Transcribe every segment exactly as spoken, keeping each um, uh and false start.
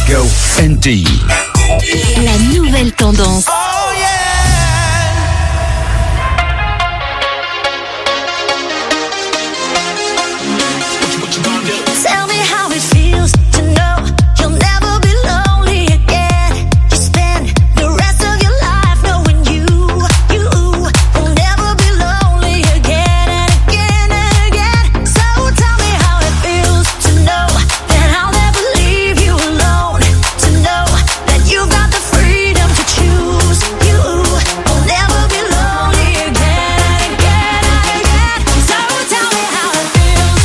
Go N T I. La nouvelle tendance. Oh yeah. Tell me how it feels to know you'll never be lonely again. You spend the rest of your life knowing you, you will never be lonely again and again and again. So tell me how it feels to know that I'll never leave you alone. To know that you got the freedom to choose. You will never be lonely again and again and again. So tell me how it feels.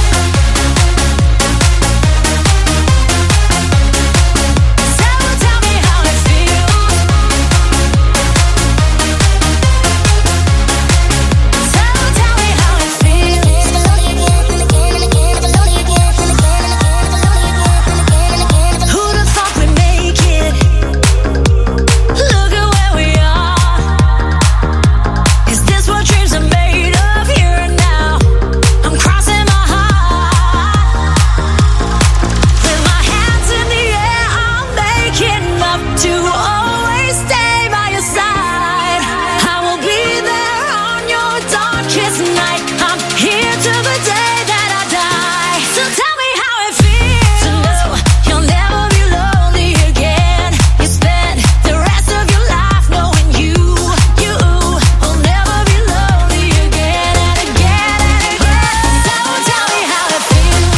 To always stay by your side, I will be there on your darkest night. I'm here till the day that I die. So tell me how it feels to know you'll never be lonely again. You spend the rest of your life knowing you, you will never be lonely again and again and again. So tell me how it feels.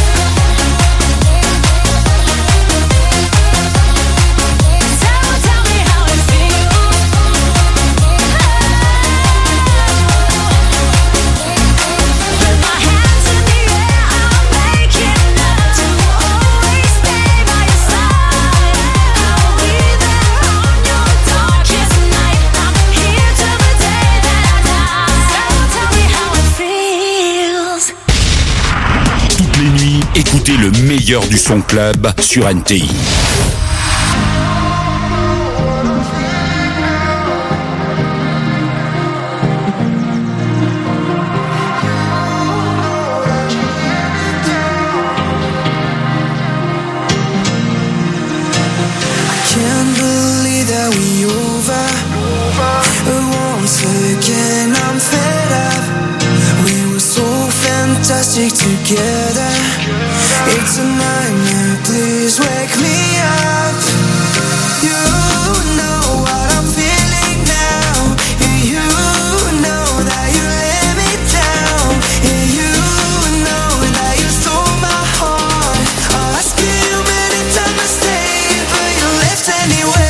Toutes les nuits, écoutez le meilleur du son club sur N T I. Can't believe that we over. Once again, I'm fed up. We were so fantastic together. It's a nightmare, please wake me up. You know what I'm feeling now. You know that you let me down. You know that you stole my heart. I asked you many times to stay, but you left anyway.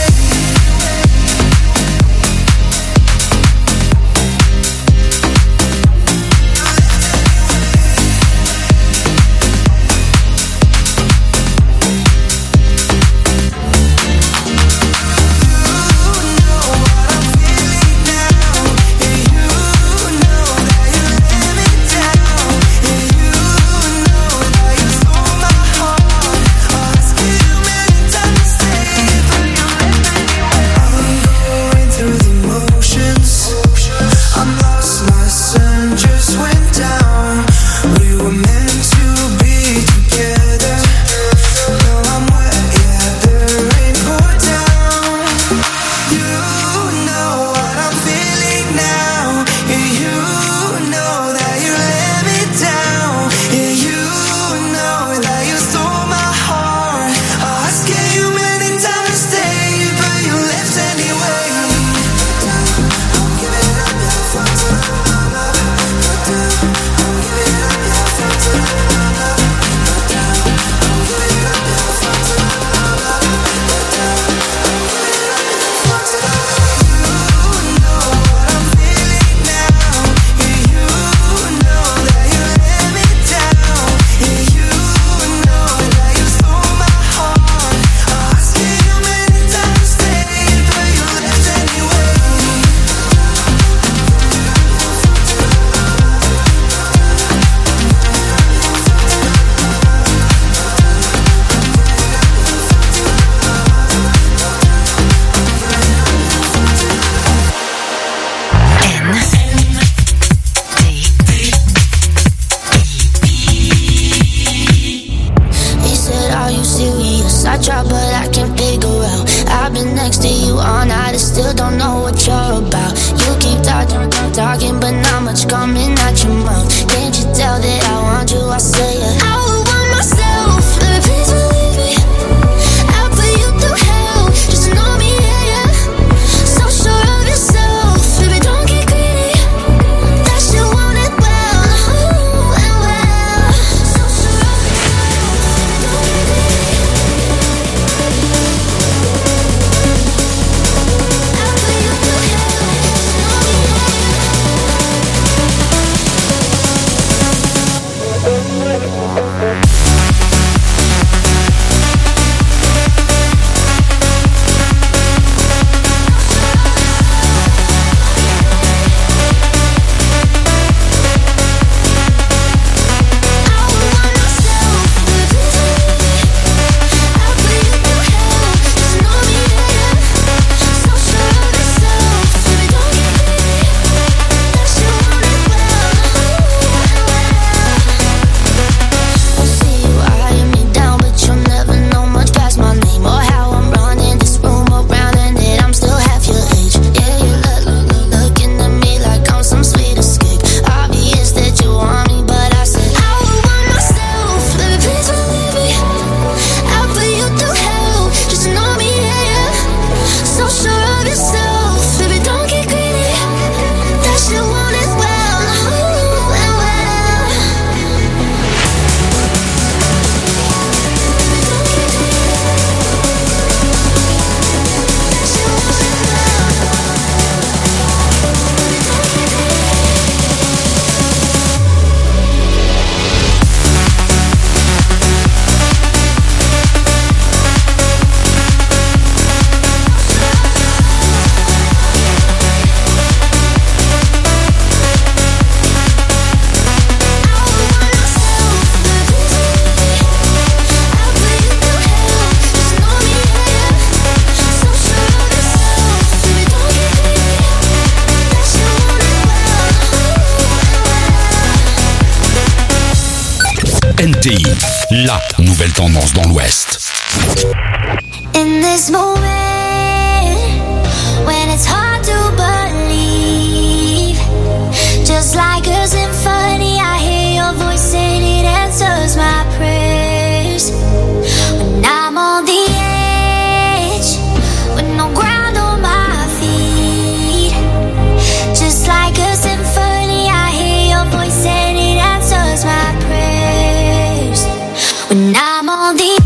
still don't know what you're about. You keep talking, talking, but not much coming out your mouth. Can't you tell that I want you? I say it. I would want myself, baby, please believe me. I'll put you through hell, just know me, yeah, yeah. So sure of yourself, baby, don't get greedy. That you want it well, ooh, well, well. So sure of yourself, don't get greedy. I'll put you through hell, just know me, yeah, yeah. N T I, la nouvelle tendance dans l'Ouest. In this moment, when it's hard to believe, just like a symphony, I hear your voice and it answers my prayers. When I'm on the edge, with no ground on my feet, just like a symphony, I hear your voice and it answers my prayers. When I'm on the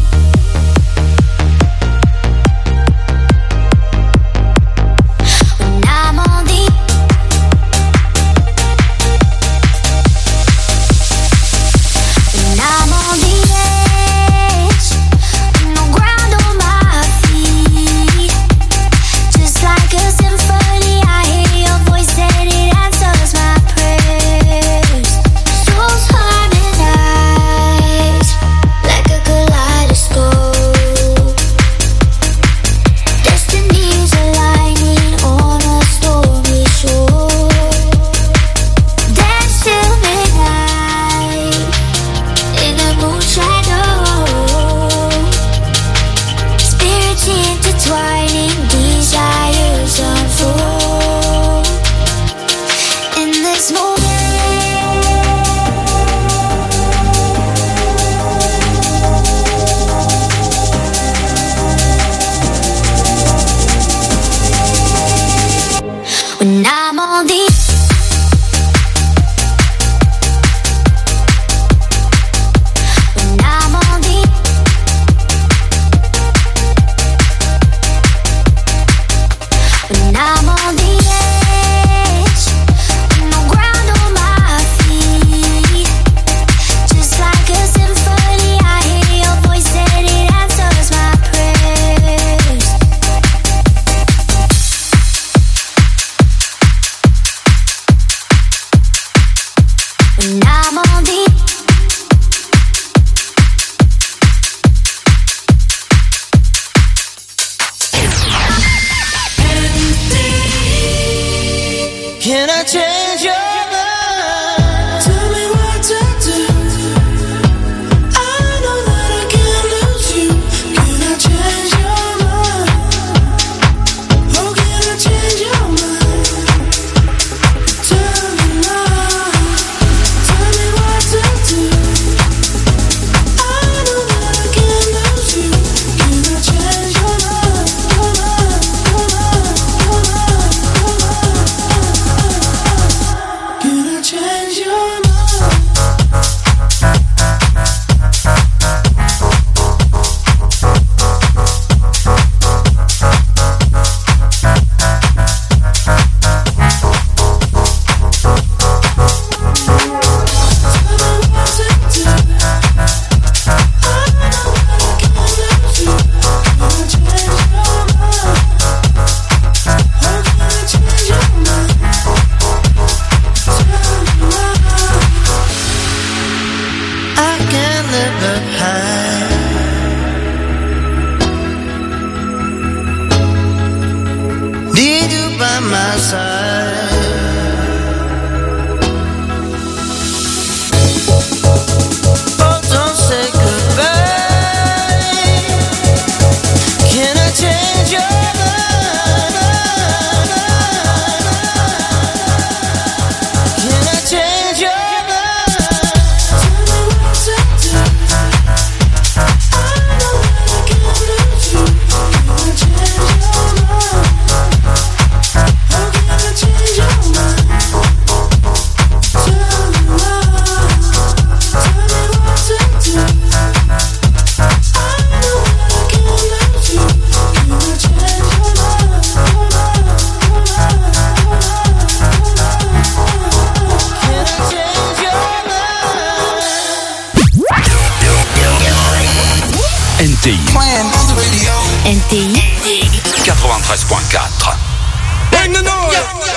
T I. N T I quatre-vingt-treize point quatre. Bring the noise!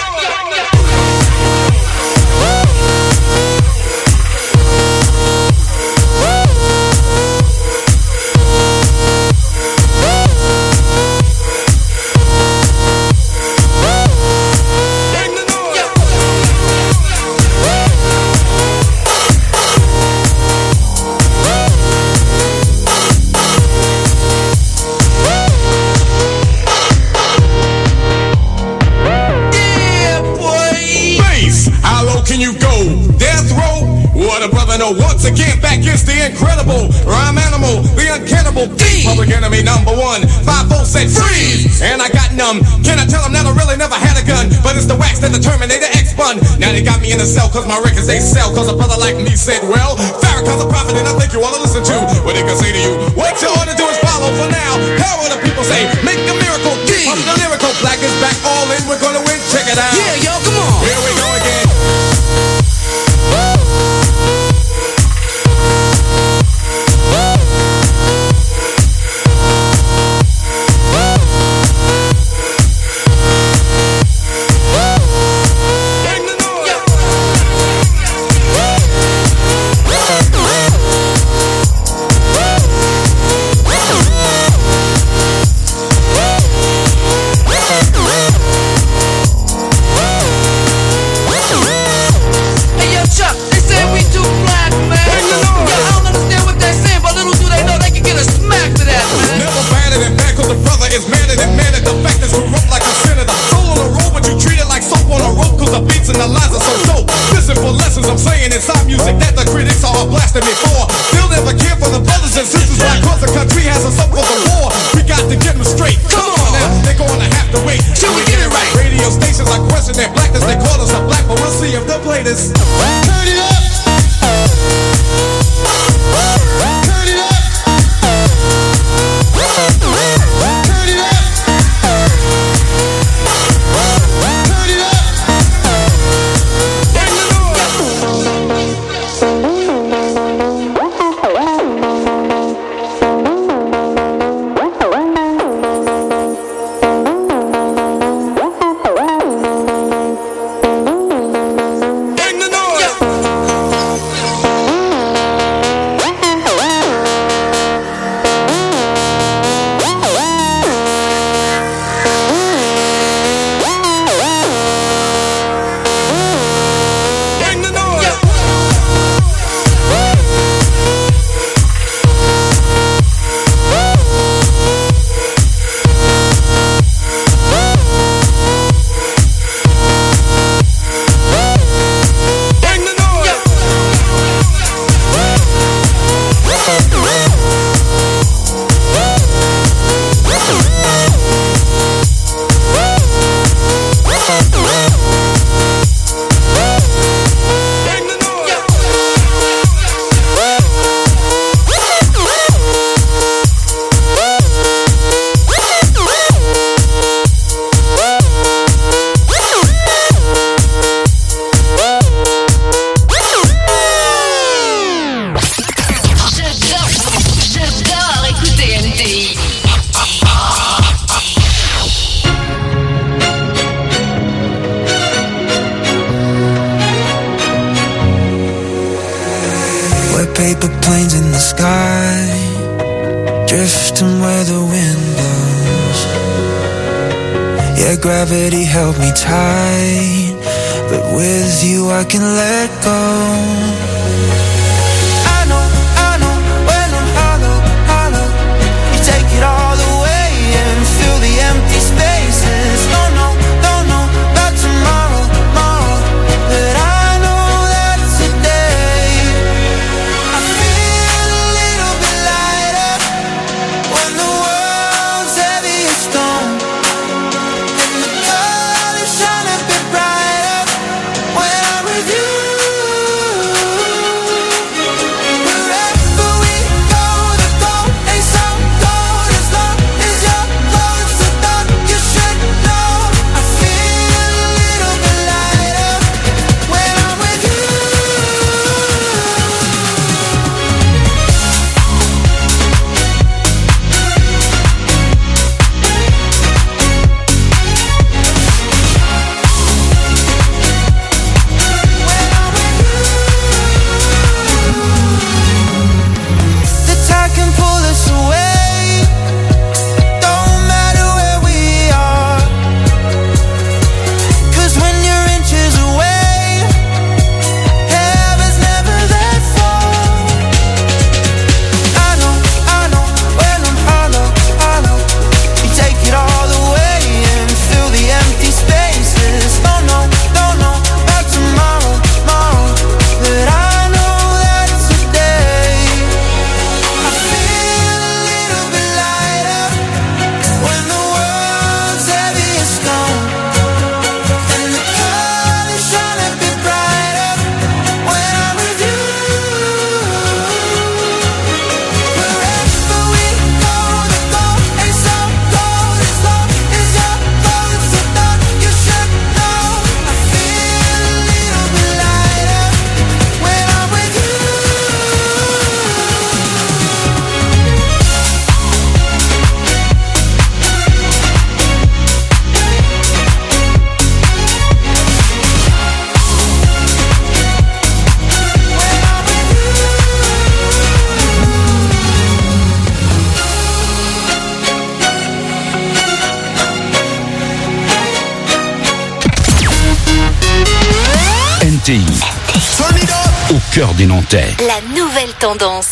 No, once again, back is the incredible rhyme animal, the uncannibal D. Public enemy number one, five volts said freeze, and I got numb. Can I tell them that I really never had a gun? But it's the wax that the Terminator X spun. Now they got me in a cell cause my records they sell. Cause a brother like me said, well, Farrakhan's a prophet and I think you wanna listen to what they can say to you. What you ought to do is follow for now. How will the people say, make a miracle, D. Pump the lyrical, black is back, all in, we're gonna win, check it out. Yeah, yo, come on. Here we go again. Me for. They'll never care for the brothers and sisters why cause the country has a so for the war. We got to get them straight. Come on now, they're gonna have to wait till we get it right. Radio stations like question their blackness, they call us a black, but we'll see if they'll play this. Turn it up. Turn it up. Turn it up. Turn it up. Bring the noise. paper planes in the sky, drifting where the wind blows. Yeah, gravity held me tight, but with you I can let go. I know, I know, when I'm hollow, hollow, you take it all away and fill the empty spaces. Don't know, don't know about tomorrow, tomorrow, but I know that today I feel a little bit lighter when the world's heavy as stone, and the colors shine a bit brighter when I'm with you. T I. Au cœur des Nantais. La nouvelle tendance.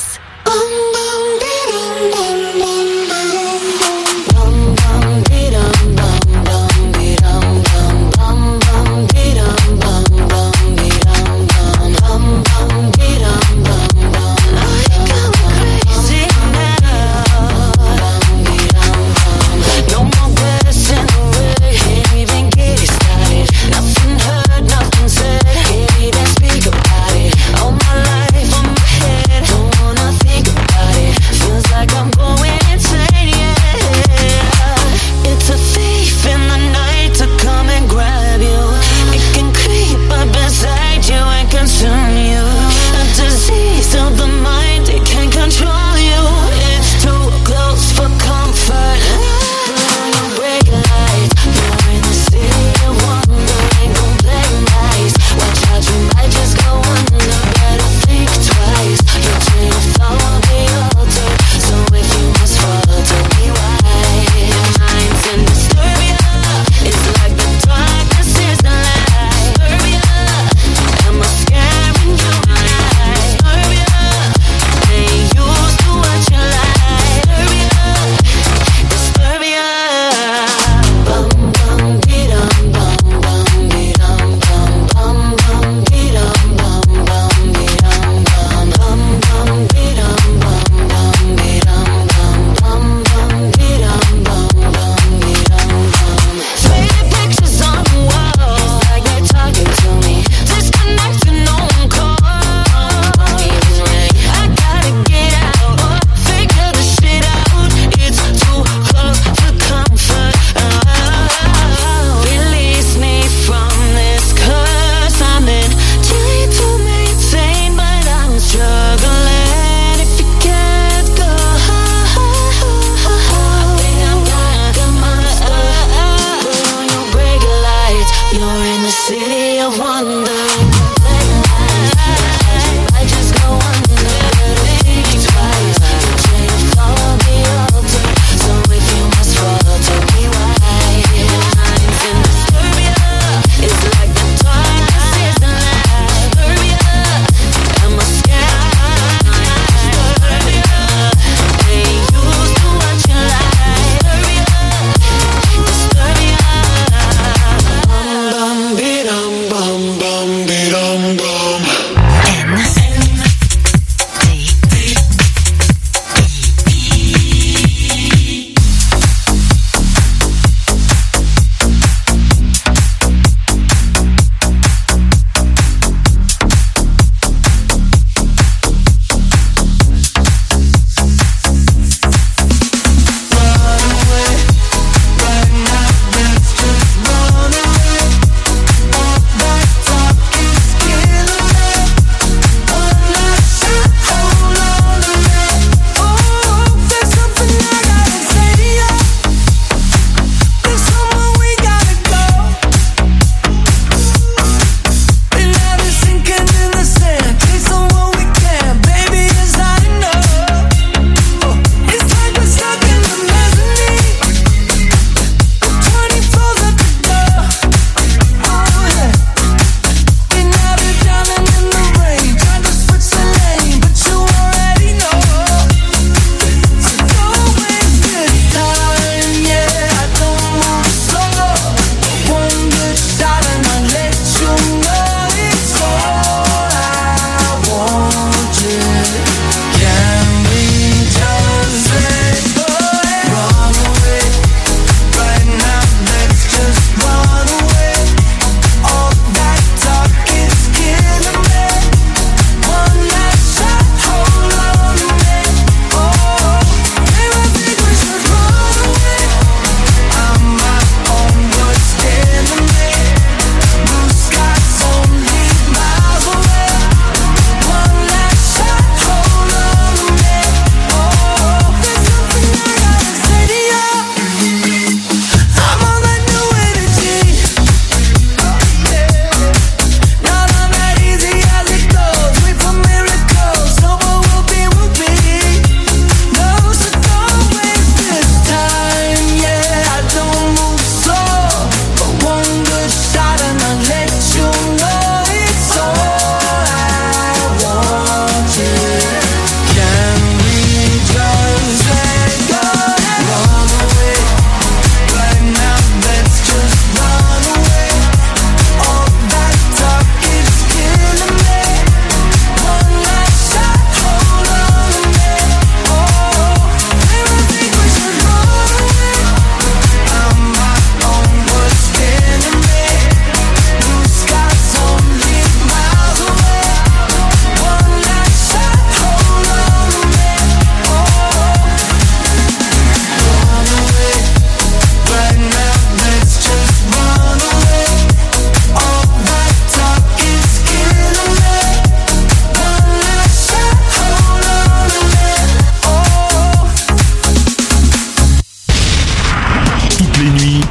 Nothing said, can't even speak about it. All my life on my head, don't wanna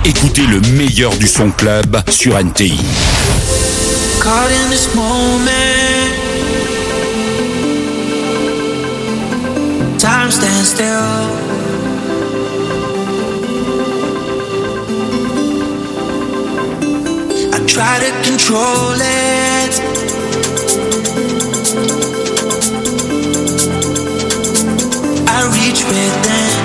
écoutez le meilleur du son club sur N T I. Caught in this moment, time stands still. I try to control it, I reach within.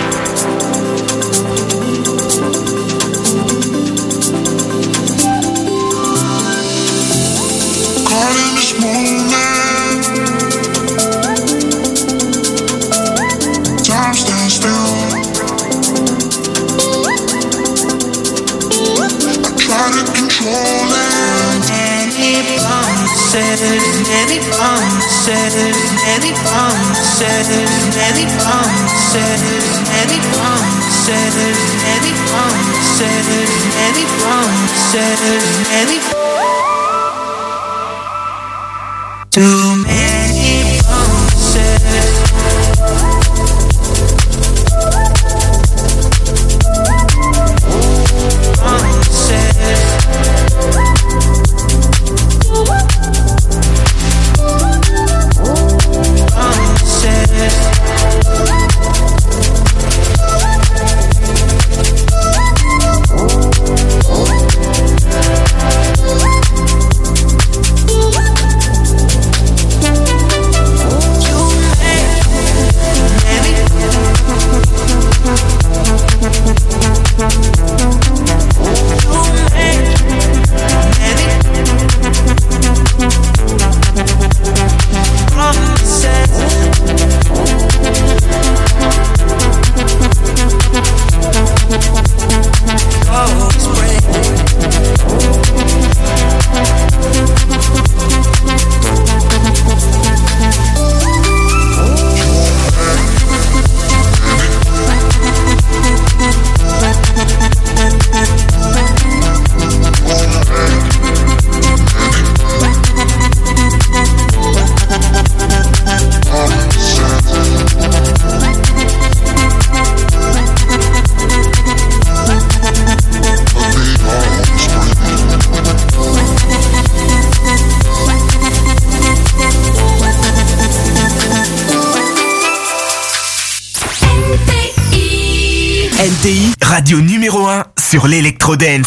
Caught in this moment, time stands still. I try to control it. Many promises, many promises, many promises, many promises, many promises, many promises, many promises, many too many promises. Promises. Promises. N T I, radio numéro un sur l'électro-dance.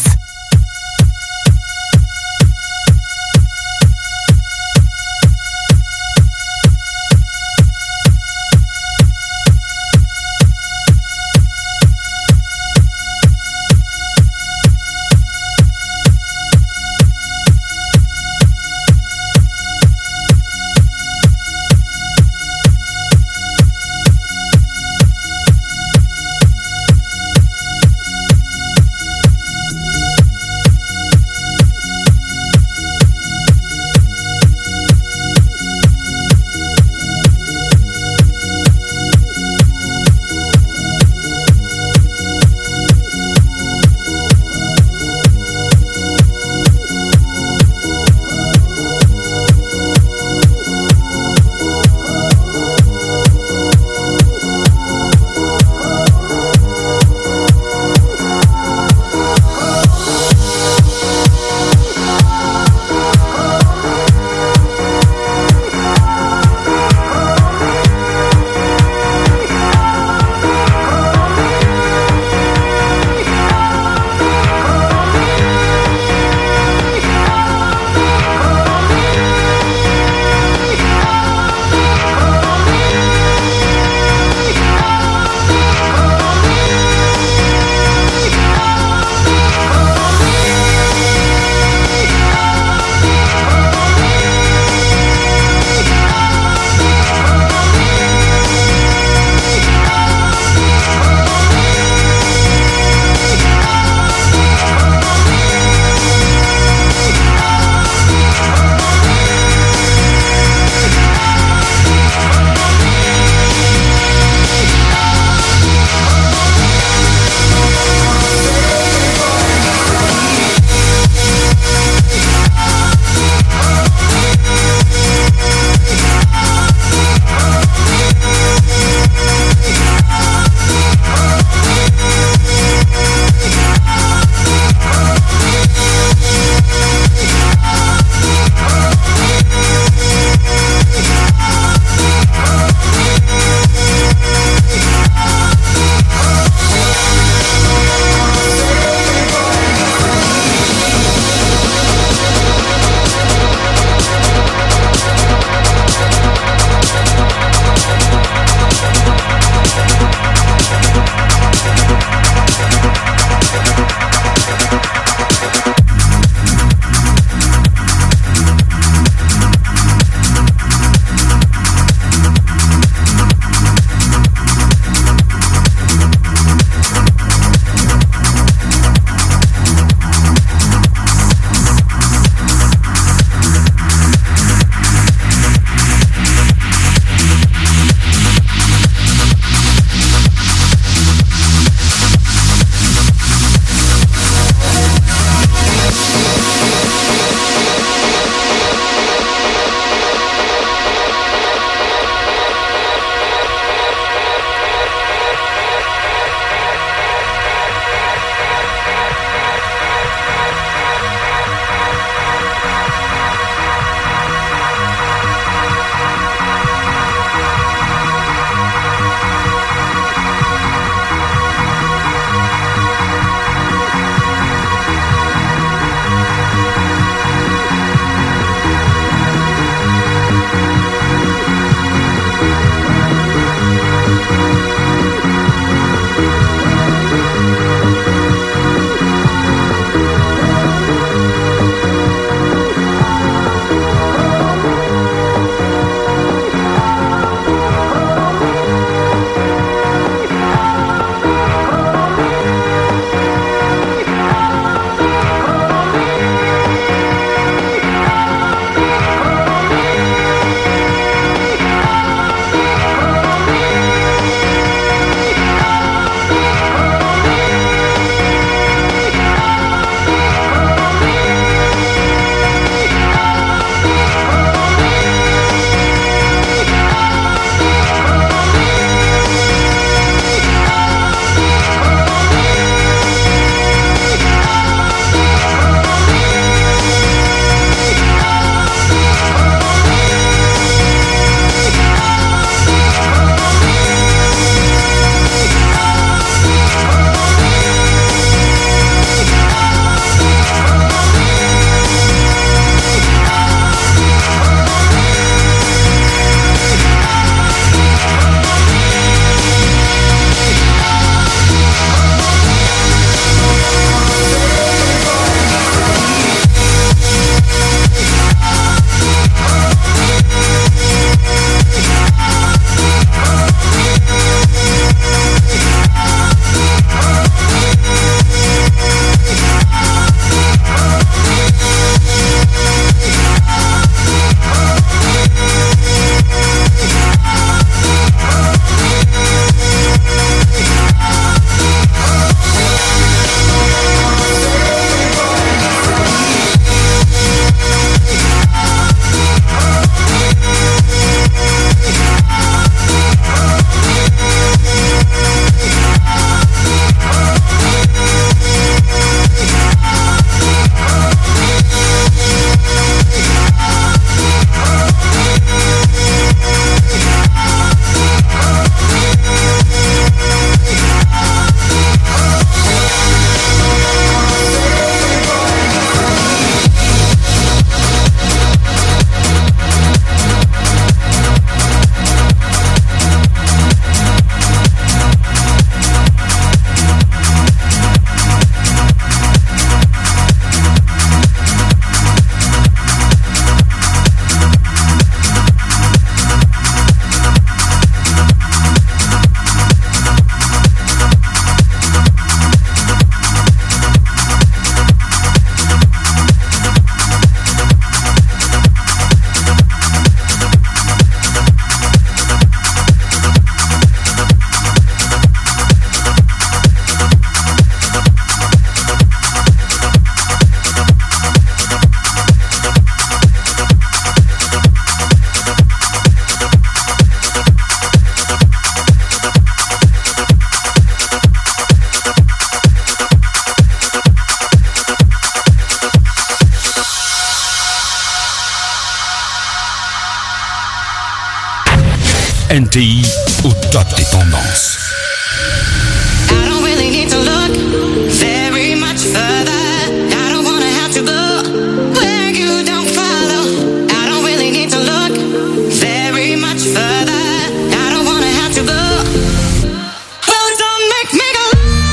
commence. I don't really need to look very much further. I don't wanna have to go where you don't follow. I don't really need to look very much further. I don't wanna have to go. Well, don't make me go.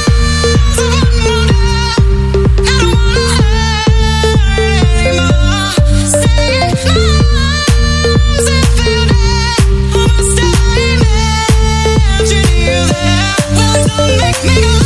I don't wanna hurt anymore. Stay in my arms and feel that almost I imagine you there. Well, don't make me go.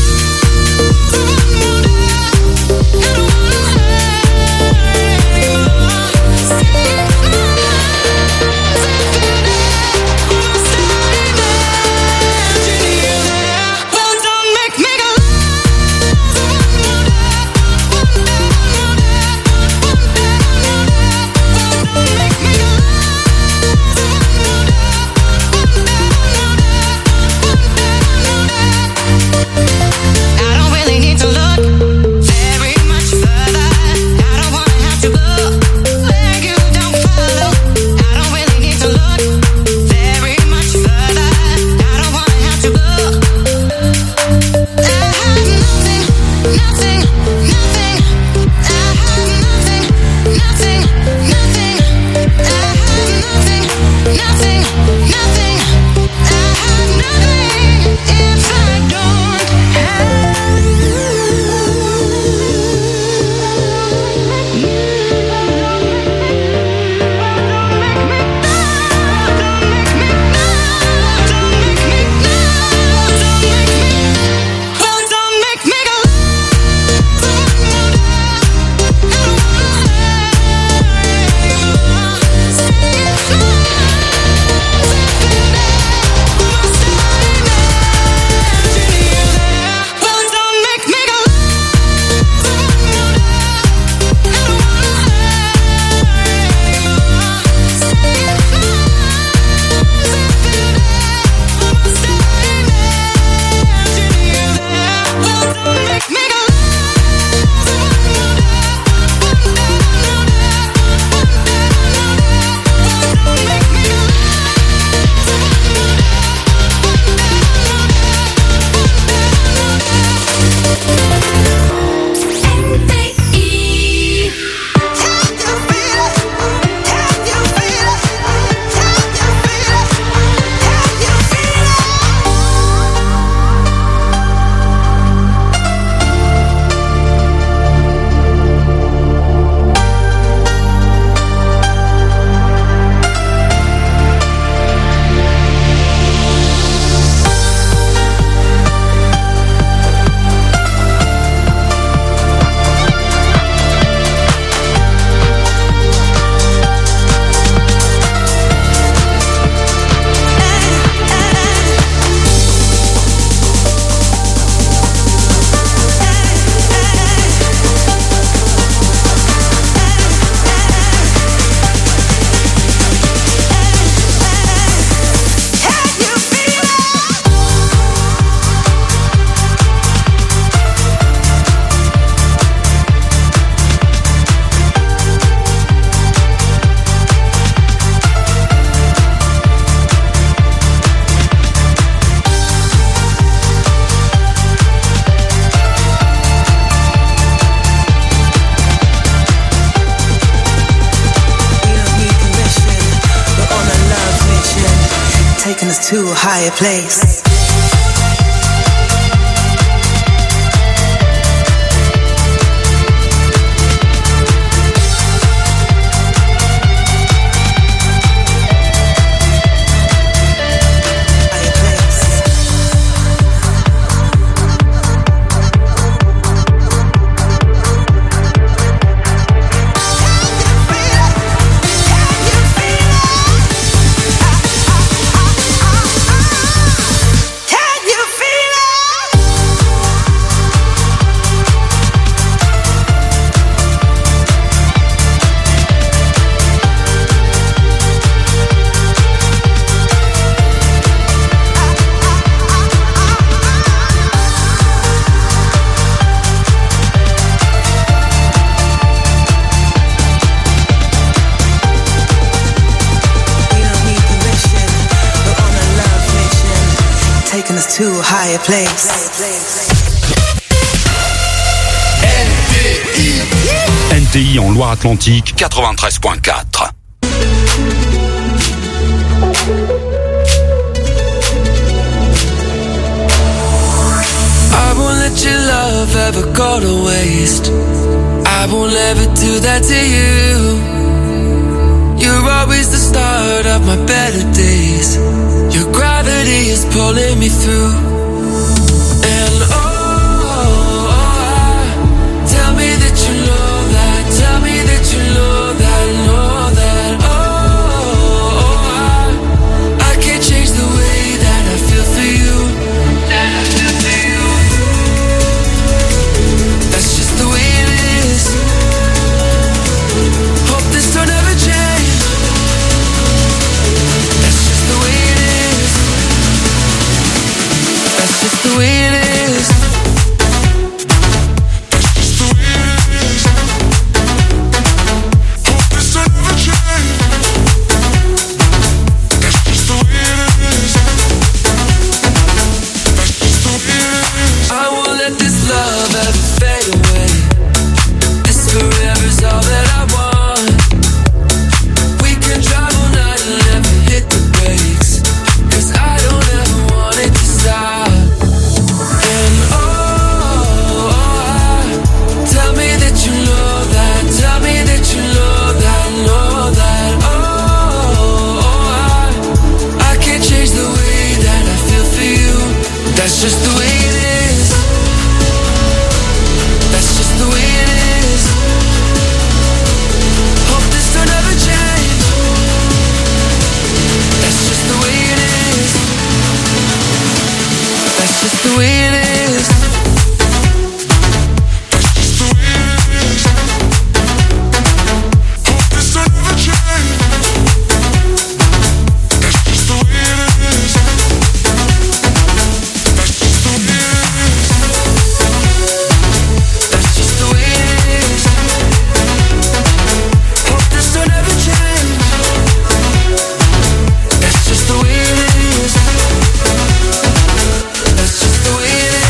To a higher place. taking us to a higher place. N T I en Loire-Atlantique, quatre-vingt-treize point quatre. I won't let your love ever go to waste. I won't ever do that to you. You're always the start of my better days. Your gravity is pulling me through. And oh, oh, tell me that you know that. Tell me that you know that, know that. Oh, oh, I can't change the way that I feel for you. That I feel for you. That's just the way it is. Hope this don't ever change. That's just the way it is. That's just the way it is. That's just the way it is. Hope this don't ever change. That's just the way it is. That's just the way it is. I won't let this love ever fade away. This forever's all that I want. We can drive all night and never hit the brakes, 'cause I don't ever want it to stop. And oh, oh, tell me that you know that. Tell me that you know that, know that. Oh, oh, I can't change the way that I feel for you. That's just the way it is. That's just the way it is. Hope this don't ever change. That's just the way it is. That's just the way it is. That's just the way it is. Hope this don't ever change. That's just the way it is. That's just the way it is. That's just the way it is. Hope this don't ever change. That's just the way it is. That's just the way it is.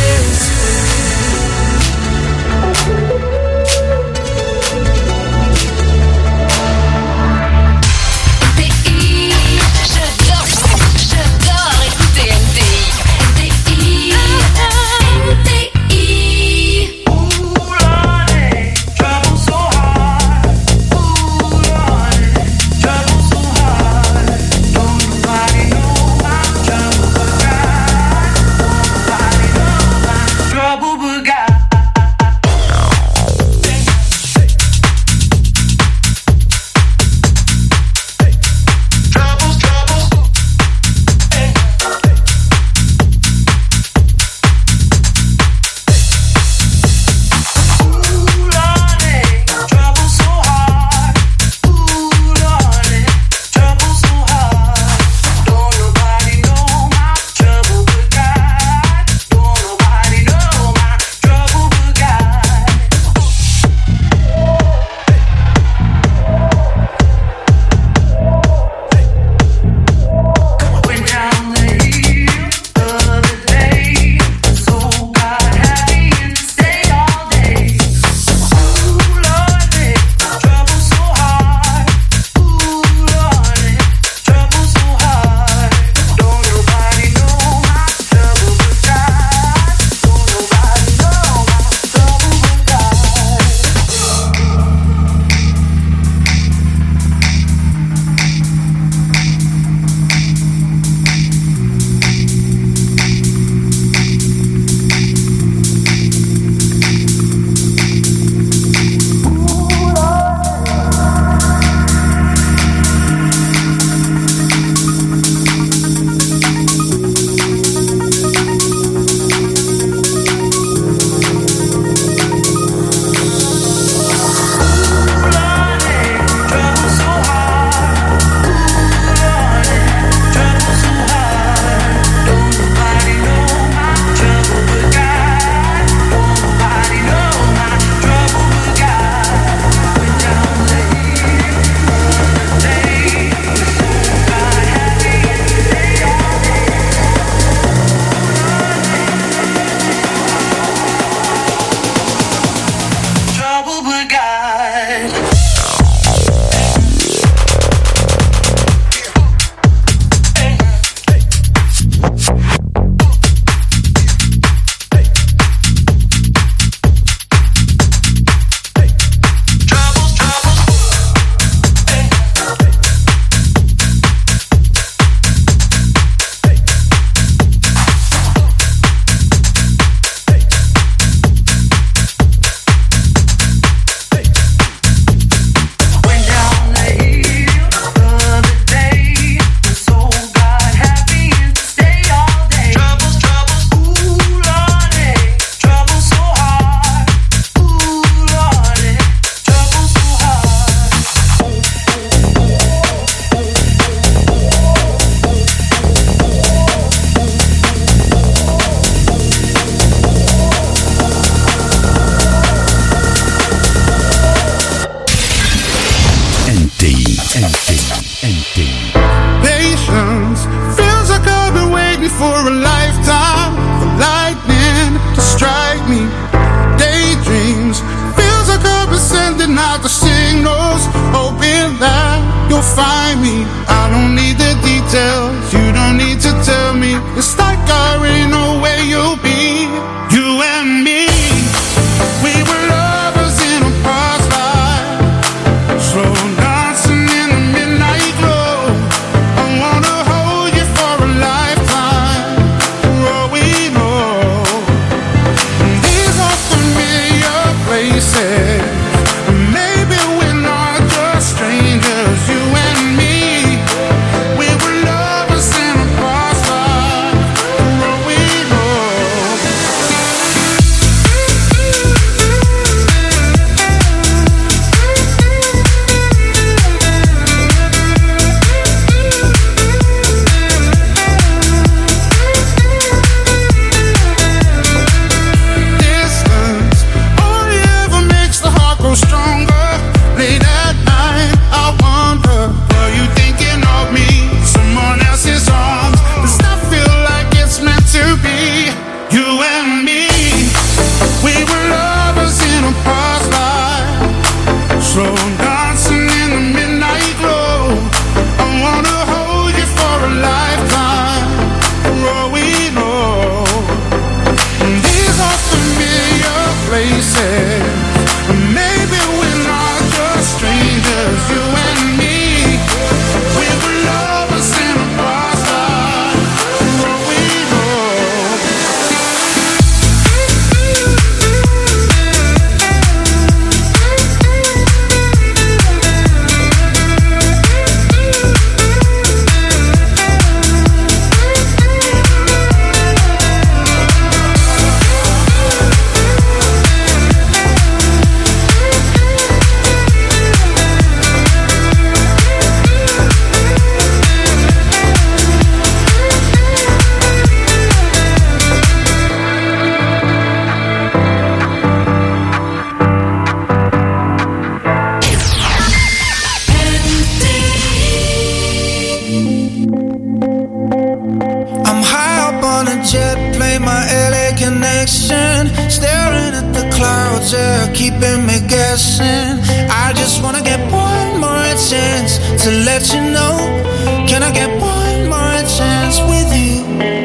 connection. Staring at the clouds, yeah, keeping me guessing. I just wanna get one more chance to let you know. Can I get one more chance with you?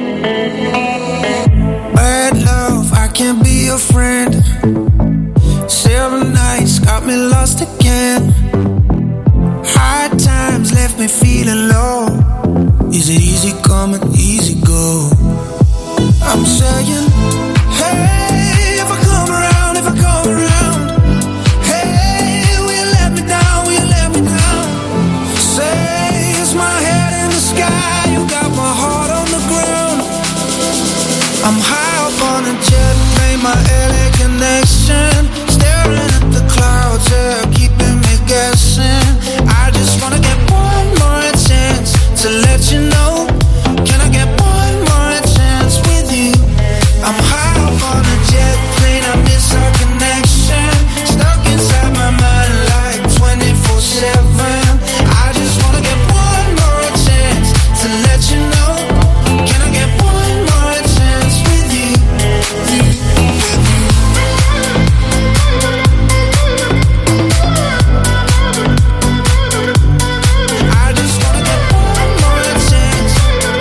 Bad love, I can't be your friend. Silver nights got me lost again. Hard times left me feeling low. Is it easy coming, easy go? I'm saying, hey, if I come around, if I come around, hey, will you let me down, will you let me down? Say, it's my head in the sky, you got my heart on the ground. I'm high up on a jet plane, my L A connection. Staring at the clouds, yeah, keeping me guessing. I just wanna get one more chance to let you know. Can I get one more chance with you? I'm high up on a jet plane, I miss our connection. Stuck inside my mind like twenty-four seven. I just wanna get one more chance to let you know. Can I get one more chance with you? I just wanna get one more chance.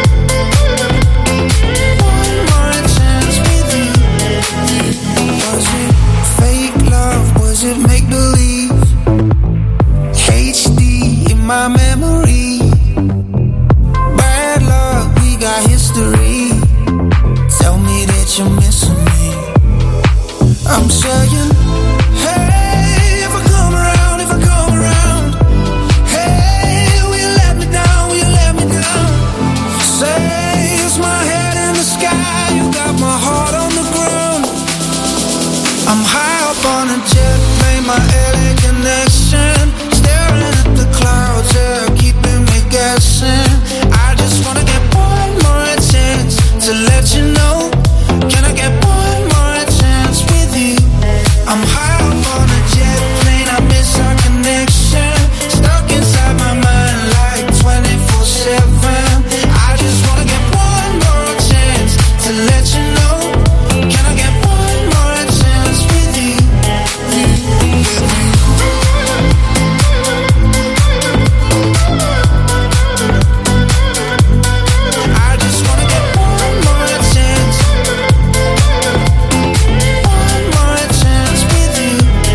One more chance with you. Was it fake love? Was it make believe? H D in my memory. Bad luck, we got history. Tell me that you're missing me. I'm saying, hey, if I come around, if I come around, hey, will you let me down, will you let me down? Say, it's my head in the sky, you got my heart on the ground. I'm high up on a jet plane, my L A connection. Staring at the clouds, yeah, keeping me guessing. I just wanna get one more chance to let you know. Can I get one more chance with you? I'm high up on a jet plane, I miss our connection. Stuck inside my mind like twenty-four seven. I just wanna get one more chance to let you know. Can I get one more chance with you? I just wanna get one more chance. One more chance with you.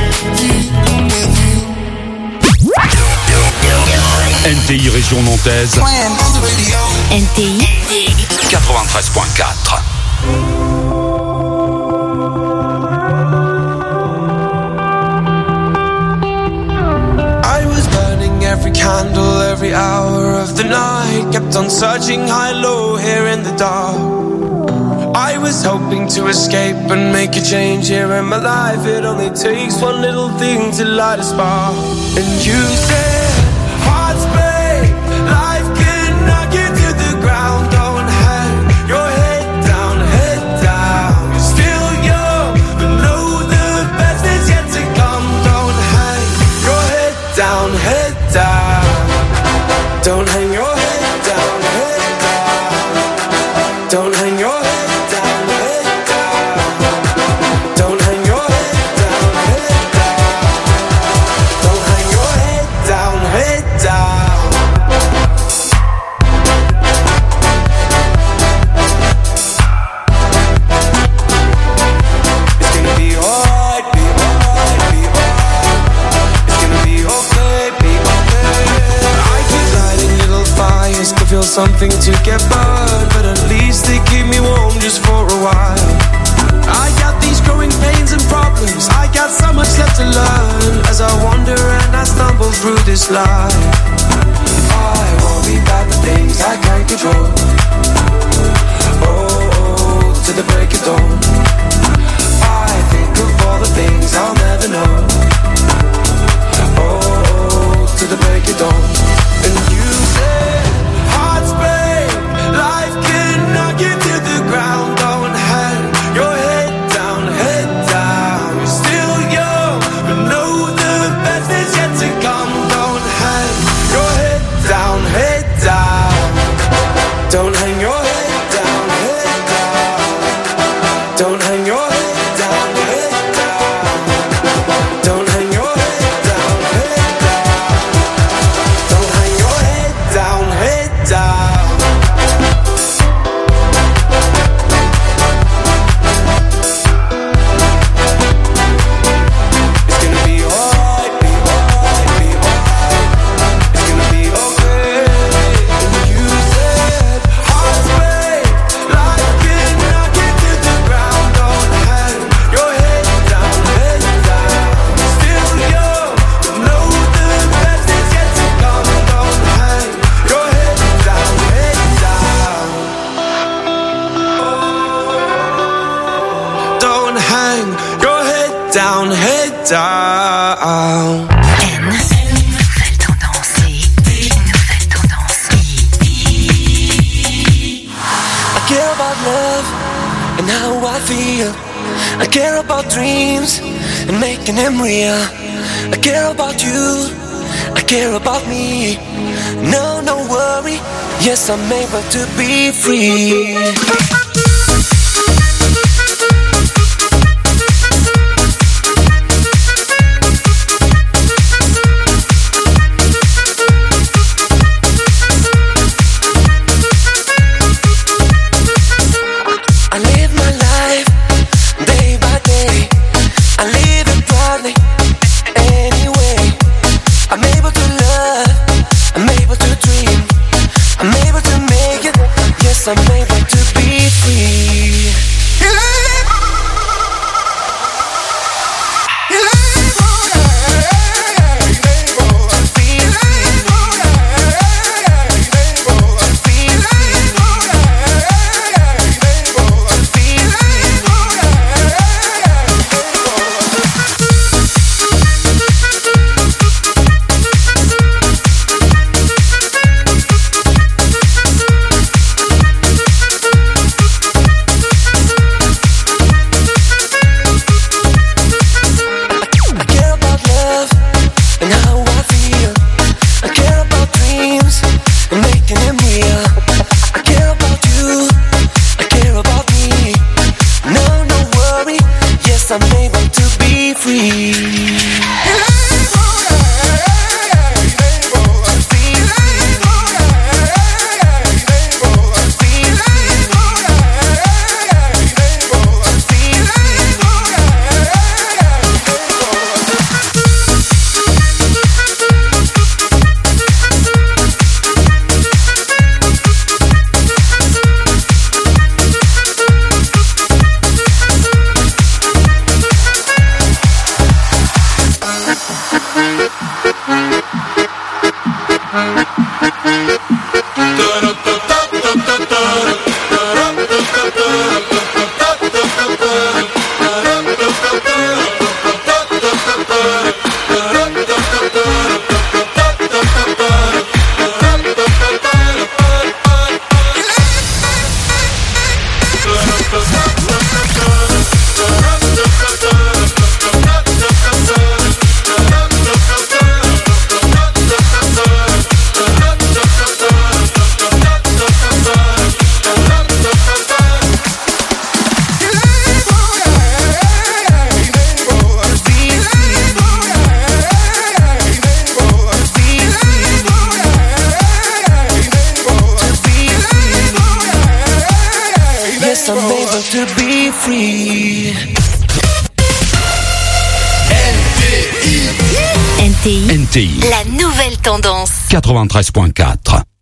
N T I Région Nantaise, N T I quatre-vingt-treize point quatre. I was burning every candle, every hour of the night. Kept on searching high, low, here in the dark. I was hoping to escape and make a change here in my life. It only takes one little thing to light a spark. And you said, hearts break, life can knock you to the ground. Don't hang your head down, head down. You're still young, but know the best is yet to come. Don't hang your head down, head down. Don't hang your head down, head down. Don't hang your head down, head down. Don't hang your head down, head down. Don't hang your head down, head down. It's gonna be alright, be alright, be alright. It's gonna be okay, be okay. I keep lighting little fires to feel something to get burned, but at least they keep me warm just for a while. I got these growing pains and problems, I got so much left to learn as I wander and I stumble through this life. I worry about the things I can't control. Oh, oh, to the break of dawn. I think of all the things I'll never know. Oh, oh, to the break of dawn. And you said, hearts break, life can knock you to the ground. Don't hang your head down, head down. You're still young, but know the best is yet to come. Don't hang your head down, head down. Don't hang your head down, head down. Don't hang your head down, head down. N, nouvelle tendance. E, nouvelle tendance. I care about love and how I feel. I care about dreams and making them real. I care about you, I care about me. No, no worry, yes, I'm able to be free. I live my life day by day. I live it proudly anyway. I'm able to love, I'm able to dream, I'm able to make it. Yes, I'm able to be free. I'm able to be free. I'm able to be free. N T I. N T I. N T I. La nouvelle tendance. quatre-vingt-treize point quatre.